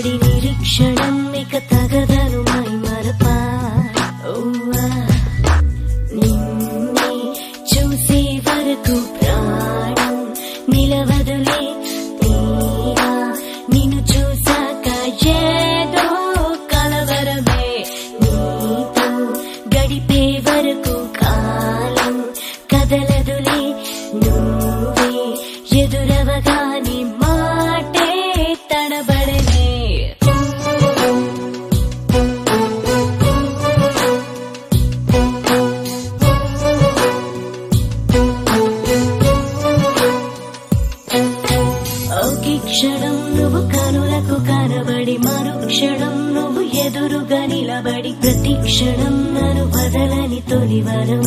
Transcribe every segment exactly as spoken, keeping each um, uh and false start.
జతపడి నిరీక్షణం ఇక తగదను మై మరపా నిన్నే చూసే వరకు ప్రాణం నిలవదులే తీరా నిన్ను చూసాక ఏదో కలవరమే నీతో గడిపే వరకు కాలం కదలదులే నువ్వే ఎదురవగాని మాటే తడబడనే ఒకే క్షణం నువ్వు కనులకు కనబడి మరుక్షణం నువ్వు ఎదురుగా నిలబడి ప్రతి క్షణం నన్ను వదలని తొలివరం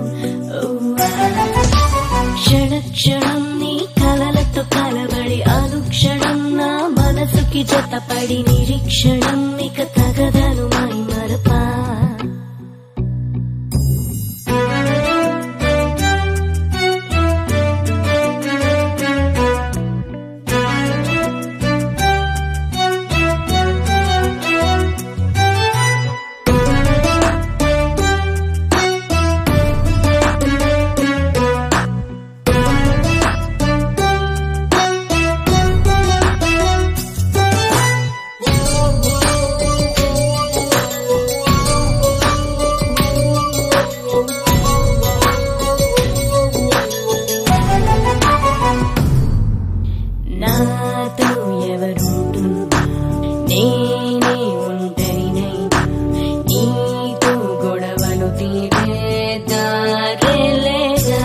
క్షణ క్షణం నీ కలలతో కలబడి అనుక్షణం నా మనసుకి జతపడి నిరీక్షణం ఇక తగదను మై మరపా నాతో ఎవరుంటున్నా నేనే ఒంటరినైనా నీతో గొడవలు తీరేదారే లేదా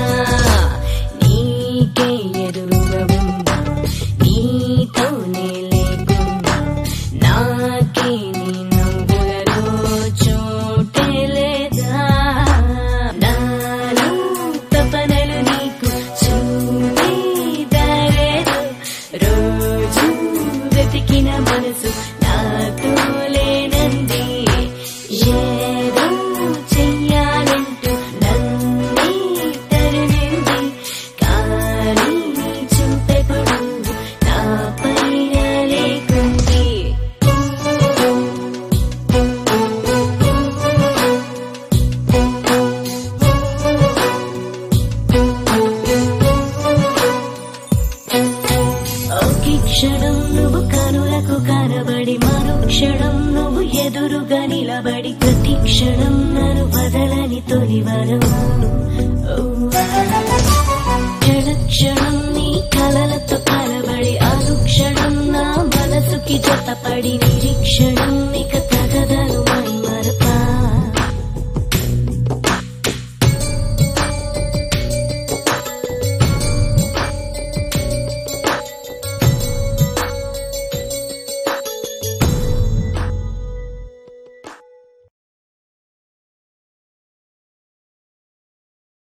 నీకే ఎదురుగా ఉన్నా నీతోనే లేకున్నా నాకే నీ నవ్వులలో చోటే లేదా నాలో తపనలు నీకు చూపేదారేదో రోజు వెతికిన మనసు నాతో లేనంది ఏదో చెయ్యాలంటూ నన్నే తరిమింది కానీ నీ చూపెప్పుడు నా పైన లేకుంది ఒకే క్షణం నువ్వు కనులకు కనబడి మరుక్షణం నువ్వు ఎదురుగా నిలబడి ప్రతి క్షణం నన్ను వదలని తొలివరం క్షణ క్షణం నీ కలలతో కలబడి అనుక్షణం నా మనసుకి జతపడి నిరీక్షణం ఇక